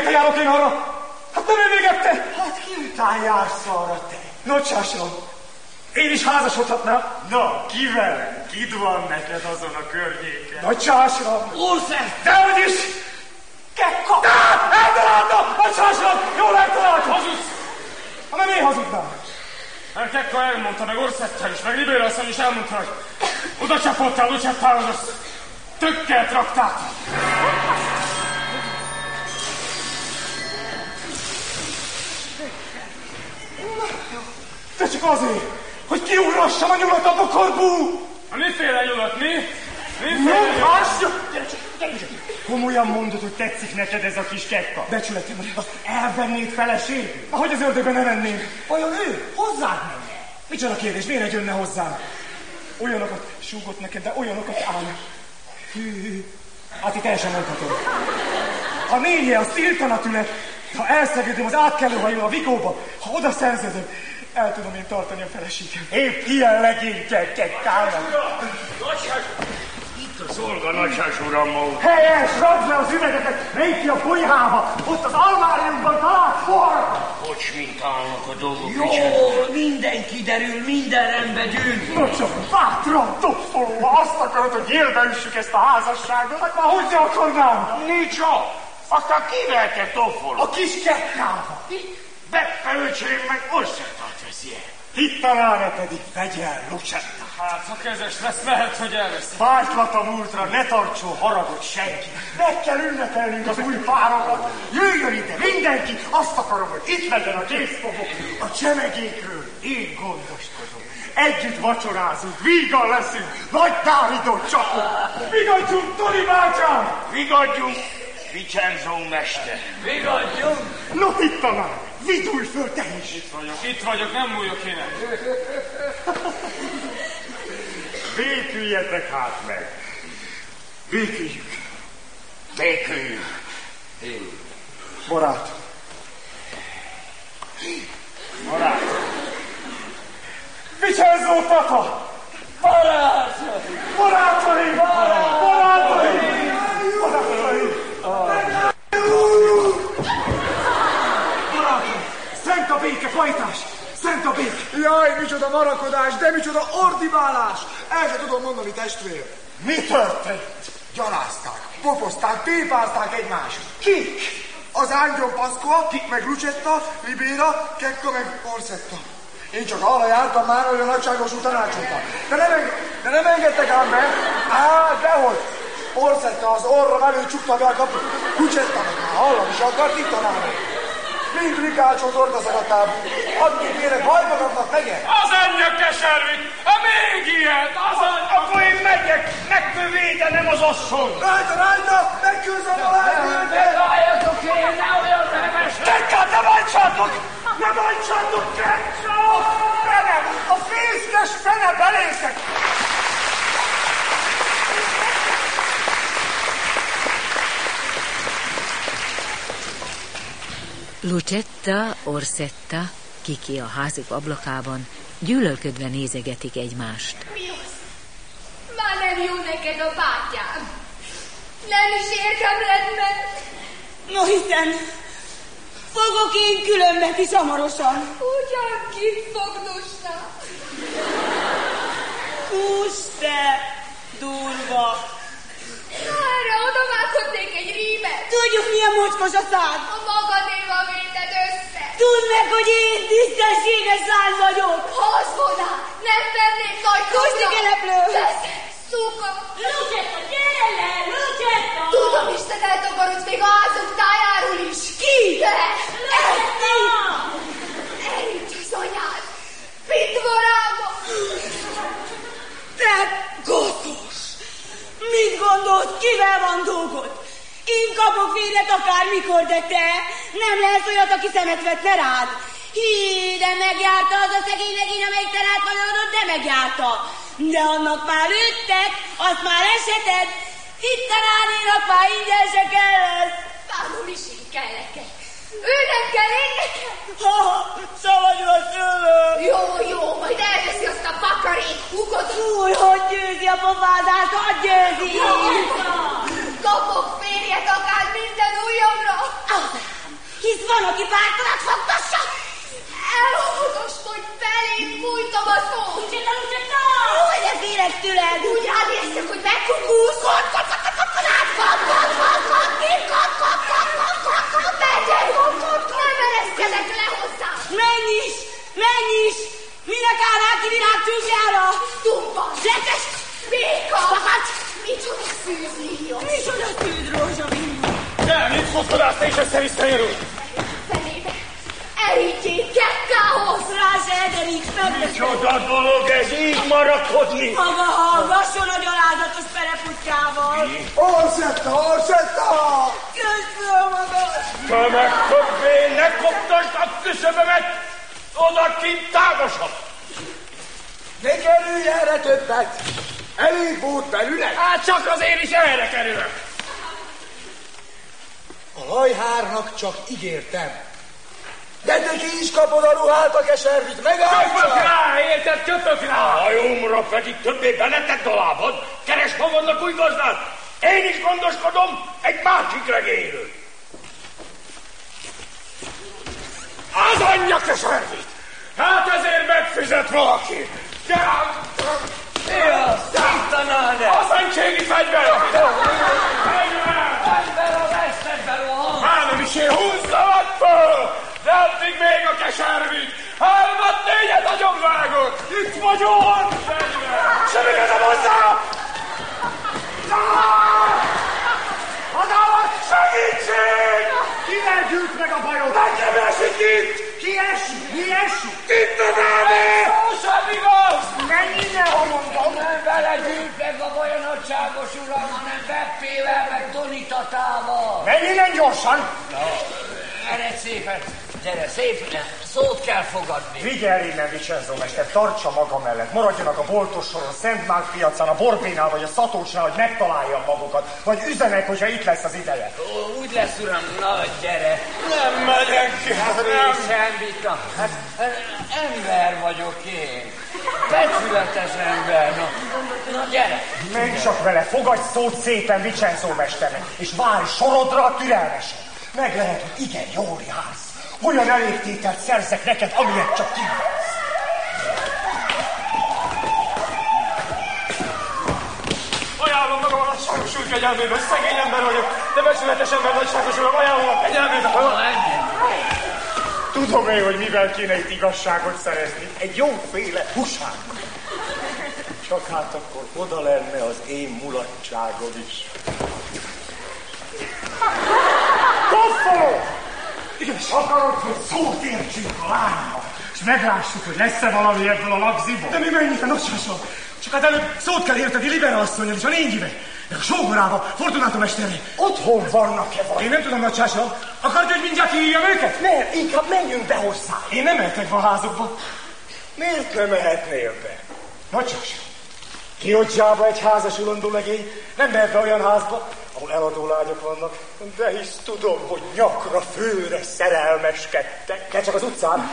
Végette járok én arra? Hát nem ő végette? Hát ki után jársz arra te? Nocsásom, én is házasodhatnám. Na, kivel? Kid van neked azon a környéken? Nocsásom! Ószert! Dehogy is! Kekka! Eltaláltam! Nocsásom! Jól eltaláltam! Hazudsz! Ha nem én hazudnám. Mert Kekka elmondta, meg Orszettel is, meg Libéra asszony is elmondta, hogy oda csapottál, Lucettahoz, tökkel traktát. De csak azért, hogy kiugrassam a nyulat a bokorbú! Miféle nyulat, mi? Nem, hassd! Komolyan mondod, hogy tetszik neked ez a kis Kekka? Becsületem, Azt elvennéd feleségül? ahogy az ördögben ne venném. Vajon ő hozzád menne? Micsoda kérdés, miért jönne hozzám? Olyanokat súgott neked, de olyanokat áll. Hű, hát itt el sem mondhatom. A nénye, az tiltana tünet. Ha elszegedem az átkelőhajó a Vigóba, ha oda szerződöm, el tudom én tartani a feleségem. Épp ilyen legény kell Kekkának. Itt a szolga, nagysás uram, ma. Helyes, rakd le az üvegeket, menj ki a konyhába, ott az almáriumban talált poharakat. Hogy mint állnak a dolgok, Jó, Richard? minden kiderül, minden rendbe gyűnt. No csak bátran, topfolóva, azt akarod, hogy élbe üssük ezt a házasságot? Hát már hogy akarnám? Nicsa! Aztán kivel te toffol? A kis Kekkába. Beppe öcsém meg Orszettát veszi el. Itt talára pedig vegyel, Lucetta. Hát, ha kezes lesz, lehet, hogy elveszi. Fájtlat a múltra, ne tartson haragot senki. Meg kell ünnepelnünk az új párokat. Jöjjön ide mindenki, azt akarom, hogy itt legyen a készfogok. A csemegékről én gondoskodom. Együtt vacsorázunk, vígan leszünk, nagy tárgyot csapunk. Vigadjunk, Toni bátyám! Vigadjunk, Vincenzo mester. Vigadjunk! No itt talán, vidulj föl te is! Itt vagyok, nem múljok én el. Béküljetek hát meg. Béküljük. Béküljünk. Barát. Barát. Vincenzo tata! Barátaim! Barátaim! Barátaim! Barátaim! Szent a béke, fajtás! Szent a béke! Jaj, micsoda varakodás, de micsoda ordibálás! El sem tudom mondani, testvér. Mi történt? Gyalázták, popozták, pépázták egymást. Kik? Az Ángyon Paszkoa, meg Lucetta, Libéra, Kekka, meg Orsetta. Én csak arra jártam már, hogy a nagyságosú tanácsoltam. De nem engedtek ám be. Á, dehogy. Orsetta az orra velő csukta be a kaput. Lucetta meg már hallani is akart, itt találni. Mind rikácsolt ordaszagatából. Addig kérek, hagyd magadnak megyen. Az anyja keservit! Még ilyet! Az anyja! Akkor én megyek, meg kell védenem az asszony. Rajta, megküzdöm a lájtőt. Álljatok én, ne olyan remes! Kekkát, ne bántsátok! Ne bántsátok, Kekka! Fene! A fészkes fene belétek! Lucetta, Orsetta, Kiki a házuk ablakában, gyűlölködve nézegetik egymást. Mi az? Már nem jó neked a bátyám. Nem is érdemled meg. No hiszen, fogok én különbet is hamarosan. Ugyan kit fognossá? Hús te, durva. Erre odavághatnék egy rímet. Tudjuk, milyen mocskos a szád. A magadéval véted össze. Tudd meg, hogy én tisztességes lány vagyok. Hazvoná, nem vennék nagy Kosti keleplő. Beszélj, szuka. Lucetta, gyere le, Lucetta. Tudom is, te eltakarodsz még a házunk tájáról is. Ki? Te. Lucetta. Elügy az anyád. Pitvorába. Te gotos. Mit gondolt, kivel van dolgod? Én kapok férjet akármikor, de te nem lesz olyat, aki szemet vetne rád. Hí, de megjárta az a szegény legény, amelyik te látvanodott, de megjárta. De annak már lőttek, azt már eseted. Itt tanárénak már ingyen se kell. Várom is én kell neked. Ő nem kell én nekem. Ha, szabadul a szőlő. Jó, majd elveszi azt a bakarék húgot. Fúj, hogy győzi a pofázást, hogy győzi. Kapok férjet akár minden ujjamra. van, aki pártalát fogtassa? Elolvast, hogy felém fújtam a szót. Lucsetta, Lucsetta! Úgy ne félek tőled. Úgy átérzek, hogy megkukulsz. Nem ereszkedek le hozzám. Menj is! Minek állnál ki virág csúcsjára? Dumban. Zsetes! Béka. Fakad! Micsoda szűzlíjos. Micsoda szűz rózsavíz. Nem, mit foszkodás, te is össze-vissza járul. Felébe. Elítjék Kekkához. Rász Ederik, megveszed. Micsoda dolog ez így marakodni? Maga hallgasson a gyalázatos perepuskával. Orsetta! Köszönöm maga. Tömeg többé, ne koptasd a küszöbömet! Oda kint tágasabb! Ne kerülj erre többet! Elég volt belület! Hát csak az én is erre kerülök! A lajhárnak csak ígértem. De te ki is kapod a ruhát a keservit, Köpök megálltsa! rá, érted? Köpök rá! A hajómra pedig többé beleted a lábad, keresd magadnak új gazdát! Én is gondoskodom egy másik regényről! Az anyja keservit! Hát ezért megfizet valaki! A szentségi fegyver! Ember a vesztedben van! Már nem is én húzzanak föl! De addig még a keservit! 3-4 agyonvágott! Itt vagyok! Semmikezem hozzá! Hatalmas segítség! Kivel gyűjt meg a bajod? Nekem esik itt! Mi esik? Itt az ámé! Szó sem igaz! Menj innen, ha mondom! Nem vele gyűjt meg a baj a nagyságos uram, hanem Peppével meg Tonitatával. Menj innen gyorsan! Eredj szépen! Gyere, szépen! Szót kell fogadni. Figyelj innen, Vincenzo mester, tartsa maga mellett. Maradjanak a boltos soron, Szentmárk piacán, a Borbénál vagy a Szatócsnál, hogy megtaláljam magukat. Vagy üzenek, hogyha itt lesz az ideje. Ó, úgy lesz, uram, na gyere. Nem megyek ki, hát nem! Semmit, hát ember vagyok én. Becsületes ember, na gyere. Menj csak vele, fogadj szót szépen Vincenzo mesternek, és várj sorodra türelmesen. Meg lehet, hogy igen, jól jársz. Olyan elégtételt szerzek neked, amilyet csak kívánsz. Ajánlom magam a nagyságos úr kegyelmében, szegény ember vagyok, de becsületes ember nagyságos uram, ajánlom a kegyelmében. Tudom én, hogy mivel kéne itt igazságot szerezni. Egy jóféle húsággal. Csak hát akkor oda lenne az én mulatságom is. Koffaló! Igen, akarod, hogy szót értsünk a lánymal, és meglássuk, hogy lesz-e valami ebből a lagziból? De mi mennyit a nagysásom? Csak hát előbb szót kell érteni Libera asszonnyal és a lényivel, meg a sógorával, Fortunato mesterrel. Otthon vannak-e vagy? Én nem tudom, nagysásom. Akarod, hogy mindjárt kihívjam őket? Nem, inkább menjünk be hozzá. Én nem mehetek be a házukba. Miért nem mehetnél be? Nagysásom, Chioggiába egy házas ulandó legény nem mehet be olyan házba, ahol eladó lányok vannak, de hisz tudom, hogy nyakra főre szerelmeskedtek. Kell csak az utcán.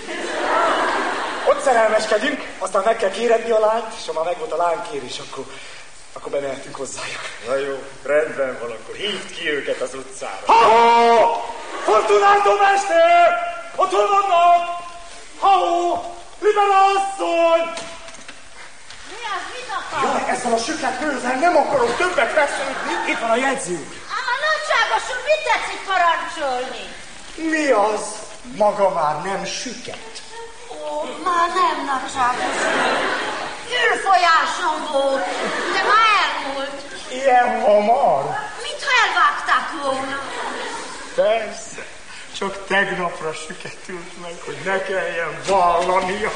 Ott szerelmeskedünk, aztán meg kell kéredni a lányt, és ha már megvolt a lánykérés, akkor bemehetünk hozzájuk. Na jó, rendben van, akkor hívd ki őket az utcára. Ha-ho! Fortunato mester! Ott hol vannak? Ha-ho! Libera asszony! Mi az, mit akar? Jaj, ezzel a süket bőzzel nem akarok többet feszülni. Itt van a jegyzőnk. Ám a nagyságos úr, mit tetszik parancsolni? Mi az? Maga már nem süket. Ó, már nem nagyságos úr. Fülfolyásom volt, de már elmúlt. Ilyen hamar? Mintha elvágták volna. Persze. Csak tegnapra süketült meg, hogy ne kelljen vallania.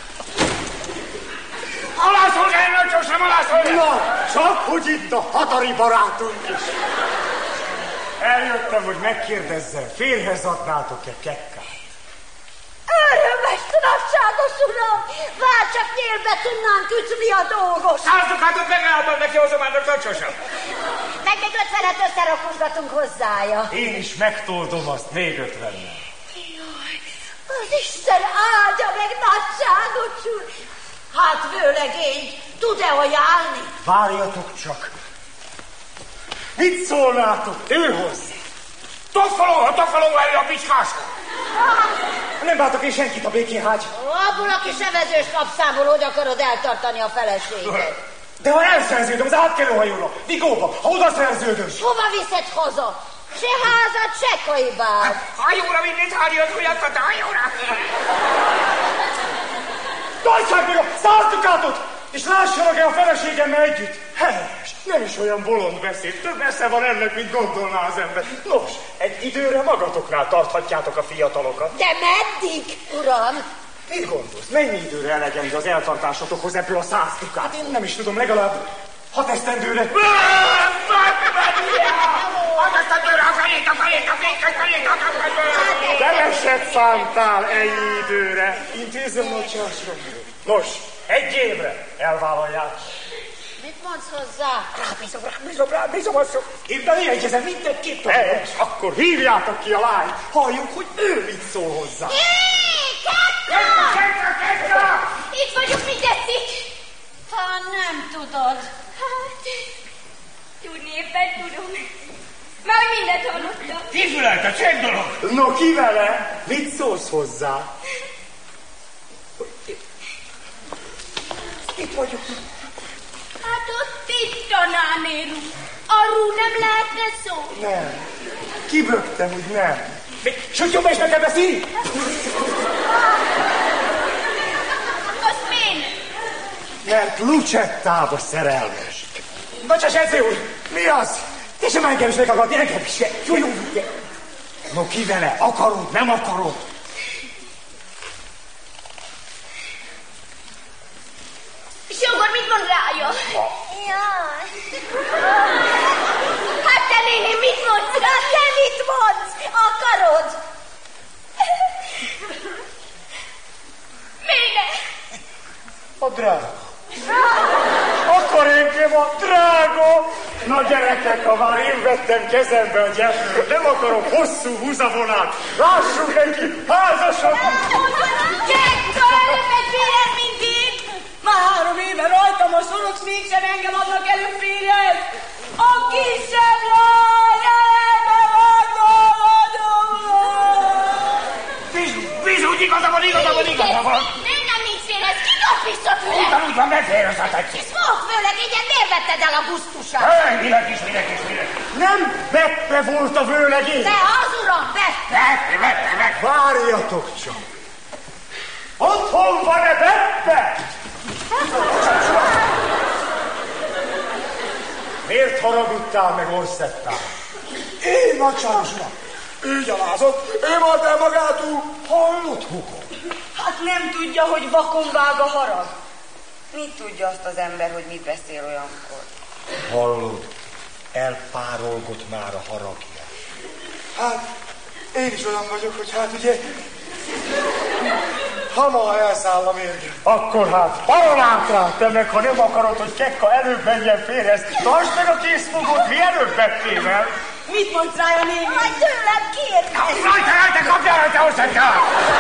Alászolgálj, nagyságos, nem alászolgálj! Na, csak hogy itt a hatari barátunk is. Eljöttem, hogy megkérdezzem, férhez adnátok-e Kekkát? Örömes nagyságos uram! Vár csak nyélbe tudnánk ütni a dolgos. Százzuk, hát ott megálltam neki hozomának nagyságosan. Meg még 50-et összerakosgatunk hozzája. Én is megtoldom azt még 50-nel. Jaj, az Isten áldja meg nagyságos úr! Hát vőlegény, tud-e ajánlni? Várjatok csak. Mit szólnátok ő hozzá? Tofaló elé a picskásra! Nem bántok én senkit a békén, hágy. Abból a kis evezős kapszámból hogy akarod eltartani a feleséget? De ha elszerződöm az átkelőhajóra, Vigóba, ha oda szerződöm. Hova viszed haza? Se házat, se kaibát. Hajóra vinnéd, hányod ujjatott a hajóra! Tartsák meg a 100 dukátot, és lássanak el a feleségemmel együtt. Helyes, nem is olyan bolond beszéd, több esze van ennek, mint gondolná az ember. Nos, egy időre magatoknál tarthatjátok a fiatalokat. De meddig, uram? Mit gondolsz, mennyi időre elegendő az eltartásotokhoz ebből a 100 dukát? Hát én nem is tudom, legalább 6 esztendőre. A felét! Keveset szántál ennyi időre. Intézem nagyságra. Nos, 1 évre elvállalják. Mit mondsz hozzá? Bízom asszony. Én beleegyezem mindenképpen. Helyes, akkor hívjátok ki a lányt. Halljuk, hogy ő mit szól hozzá. Kekka! Itt vagyok, mit tetszik? Ha nem tudod. Hát, tudni éppen tudom. Már mindent hallottam. Kifülelt, szép dolog! No, ki vele? Mit szólsz hozzá? Itt vagyok. Hát ott itt tanánéru. Arról nem lehetne szó. Nem. Kibögtem, hogy nem. Sütjön be, és nekem beszélj! Azt miért? Mert Lucettába szerelmes. Bocsáss, edző úr! Mi az? Te sem engem is meghallgatni, engem is se. Jó, No, ki vele? Akarod, nem akarod? Sógor, mit mond rája? Jaj. Hát te néni, mit mondsz rá? Te mit mondsz? Akarod? Mine? A drága. Akkor engem a drága. Na gyerekek, ha már én vettem kezembe a gyermeket, nem akarok hosszú húzavonát. Lássuk neki, házasodunk. Kekka, előbbet férjed, mint én! Már 3 éve rajtam a szorok, mégsem engem adnak elő férjed! A kisebb lány elebe megolodom! Bizony, igaza van! Nem nincs félhez, kidobd vissza főleg! Úgy van, befélrezetett. Fogd főleg, igen, miért vetted el a gusztusát? Minek is. Nem Beppe volt a vőlegény. De az uram, Vette. Várjatok csak. Otthon van-e Beppe? Miért haragudtál meg Orszettál? Én nagyságos uram. Ő gyalázott, ő volt el magától. Hallott, hugom? Hát nem tudja, hogy vakon vág a harag. Mit tudja azt az ember, hogy mit beszél olyankor? Hallod, elpárolgott már a haragja. Hát, én is olyan vagyok, hogy hát ugye... Hamar elszáll a mérge. Akkor hát, baronát rá, te meg, ha nem akarod, hogy Kekka előbb menjen férhez, tartsd meg a készfogót, mielőbb Beppével. Mit mondsz rája, néni? majd tőlem kérni. Rajta, kapjál rajta, Orszetkát!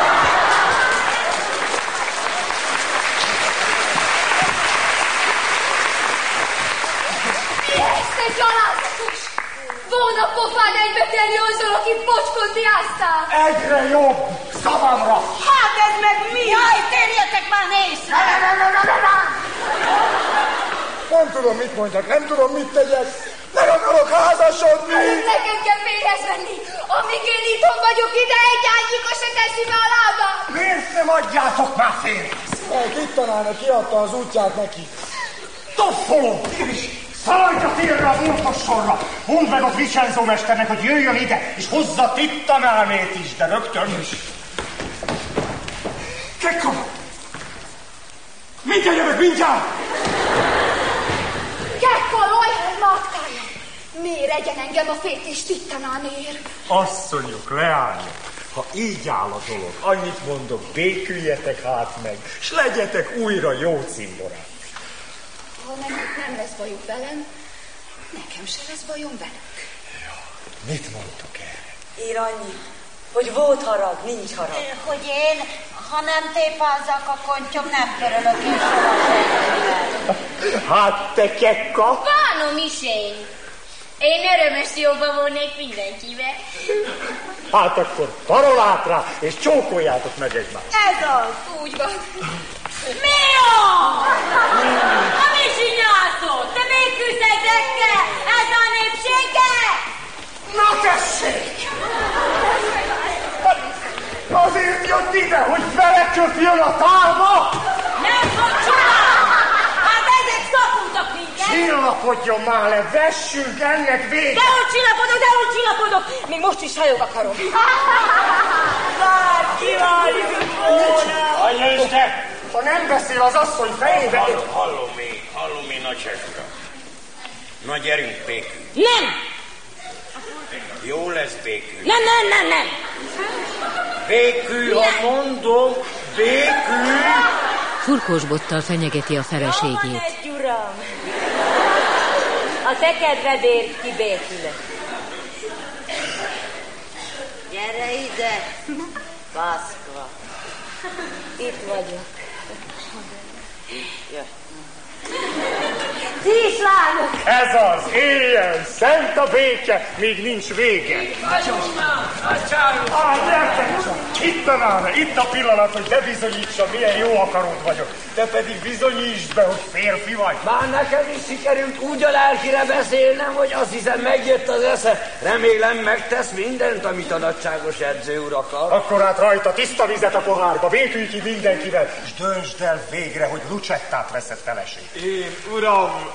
Te gyalázatos! Volna pofád egybe tenni azzal, aki bocskon diáztál! Egyre jobb, szavamra! Hát ez meg mi? Jaj, térjetek már észre! Nem tudom, mit mondjak, nem tudom, mit tegyek. Nem akarok házasodni. Nekem kell férhez venni! Amíg én itthon vagyok, ide egy ágyikos se teszi be a lábam! Miért nem adjátok már férhez? Itt tanálnak, kiadta az útját neki. Toffoló! Szaladj a térre a boltos sorra! Mondd meg a Vincenzo mesternek, hogy jöjjön ide, és hozza Tittanálmét is, de rögtön is. Kekka! Mindjárt jövök, mindjárt! Kekka, lojhely matkája! Miért egyen engem a fétés Tittanánér? Asszonyok, leányok, ha így áll a dolog, annyit mondok, béküljetek hát meg, s legyetek újra jó cimborák. Ha nem lesz bajunk velem, nekem se lesz bajom velük. Mit mondtok erre? Ír annyi, hogy volt harag, nincs harag. Hogy én, ha nem tépázzak a kontyom, nem körülök én soha senkivel. Hát te Kekka? Bánom is én. Én örömös jóba volnék mindenkivel. Hát akkor parolátra, és csókoljátok meg egymást. Ez az. Úgy van. Mi az? Na mi csinálsz? Te még küzdekkel? Ez a népséggel? Na tessék! Azért jött ide, hogy beleköpjön a tálba? Nem fog csinálni! Hát ezek szakultak minket! Csillapodjon már le, vessünk ennek véget! Dehogy csillapodok! Még most is hajog a karom. Már kivárjuk volna! Anyja Isten! Ha nem beszél az asszony fejébe... Hallom én, nagyságura. Na gyerünk, békül. Nem! Jó lesz békül. Nem! Békül, ha mondom, békül. Furkósbottal fenyegeti a feleségét. Van egy uram. A te kedvedért kibékülök. Gyere ide, Paszkva. Itt vagyok. Jöjj. Ti is lányok! Ez az, éljen, szent a béke, még nincs vége. Gyertek csak, itt a pillanat, hogy bebizonyítsam, milyen jó akaród vagyok. Te pedig bizonyítsd be, hogy férfi vagy. Már nekem is sikerült úgy a lelkire beszélnem, hogy azt hiszem megjött az esze. Remélem megtesz mindent, amit a nagyságos edző úr akar. Akkor hát rajta tiszta vizet a pohárba, békülj ki mindenkivel, és döntsd el végre, hogy Lucettát veszed feleség. Én, uram!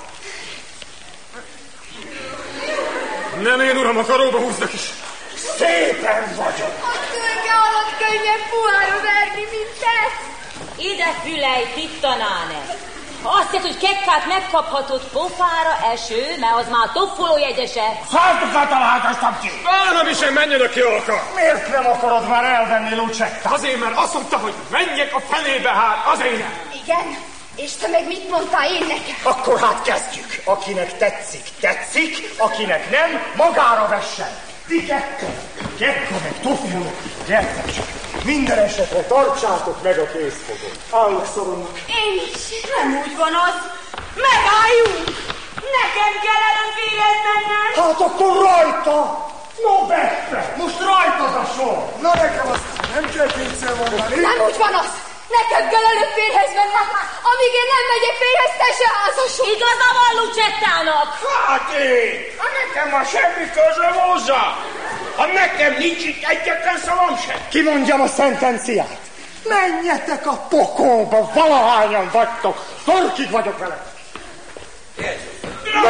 Nem én, uram, a karóba húznak is. Szépen vagyok! A szőke alatt könnyebb puhára verni, mint te. Ide fülej, tittanáne! Ha azt hiszed, hogy kekkát megkaphatod pofára eső, mert az már topfolójegyese. Száltokat találkoztam ki! Bármi sem menjen, aki akar. Miért nem akarod már elvenni Lucettát? Azért, mert azt mondta, hogy menjek a fenébe, hát azért nem. Igen, és te meg mit mondtál én nekem? Akkor hát kezdjük. Akinek tetszik, akinek nem, magára vessen. Ti ketten, Kekka meg Tofuló, gyertek csak. Minden esetre tartsátok meg a kézfogot. Állok szoromnak. Én is. Nem úgy van az. Megálljunk! Nekem kell előférhez mennem. Hát akkor rajta! No, Beppe! Most rajtad a sor! Na nekem azt nem kell kétszer mondani. Nem úgy van az. Nekem kell előbb férhez mennem. Amíg én nem megyek férhez, te se házasodj. Igaza van Lucettának. Hát én! Nekem már semmi közöm hozzá! Ha nekem nincs itt egyetlen szavam sem! Kimondjam a szentenciát! Menjetek a pokolba, valahányan vagytok! Torkig vagyok vele! Ne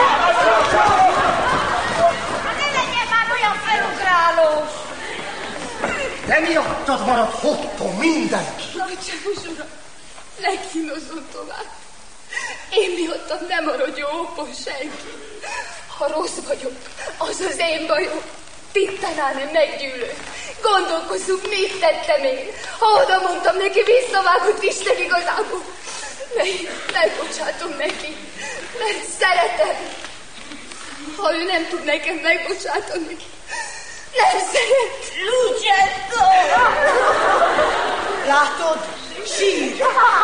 legyen már olyan felugrálós! Te miattad maradt hotton mindenki! Nagyságos uram, ne kínozzon tovább. Én miattam nem marad jó okon senki. Ha rossz vagyok, az az én bajom. Tittanáne meggyűlöl. Gondolkozzunk, mit tettem én. Ha oda mondtam neki, visszavágott Isten igazából. Megbocsátom neki, mert szeretem. Ha ő nem tud nekem megbocsátani, nem szeret. Lucetta! Látod? Sír!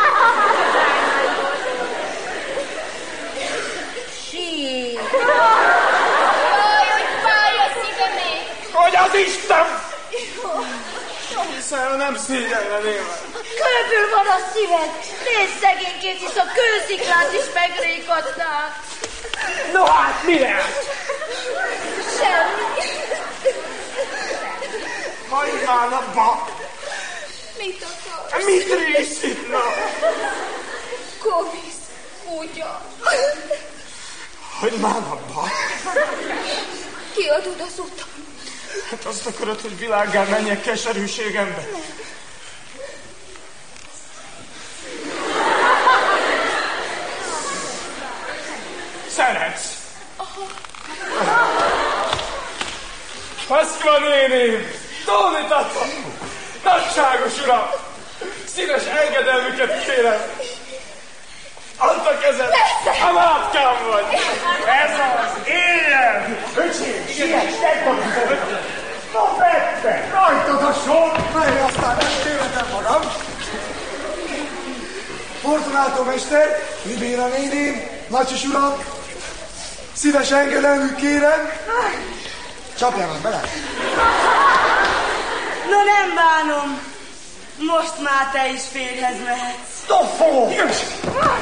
Sír! Jaj, hogy fáj a szívemé. Hogy az Isten! Hiszen nem szégyelleném. Kőből van a szíved! Nézd szegényként, hisz a kősziklát is megrékadtál! No hát, mi lesz? Semmi. Hagyd már abba! Mit akarsz? Mit részítna? Komisz, kutya. Hagyd már abba! Kiadod az utam. Hát azt akarod, hogy világgá menjek keserűségembe? Szeretsz? Paszkva néném! Tóni tata! Nagyságos uram! Szíves engedelmüket kérem! Add a kezed! A mátkám vagy! Ez az, éljen! Öcsém, siess, tedd a vizet! Na, Beppe, rajtad a sor, mely aztán nem tévedem magam. Fortunato mester, Libéra néném, Macsis uram, Szíves engedelmű kérem. Csapjál már bele. No nem bánom. Most már te is férjhez mehetsz. Stoffó!